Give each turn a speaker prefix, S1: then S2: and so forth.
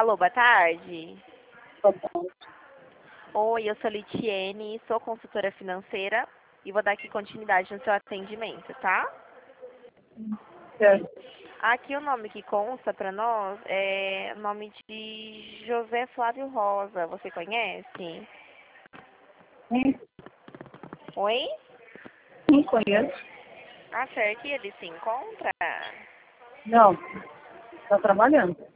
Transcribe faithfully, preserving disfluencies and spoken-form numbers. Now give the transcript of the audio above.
S1: Alô, boa tarde.
S2: Boa tarde.
S1: Oi, eu sou Litiene, sou consultora financeira e vou dar aqui continuidade no seu atendimento, tá?
S2: Certo.
S1: Aqui o nome que consta para nós é o nome de José Flávio Rosa. Você conhece?
S2: Sim,
S1: Oi?
S2: sim, conheço.
S1: Ah, certo. E ele se encontra?
S2: Não, está trabalhando.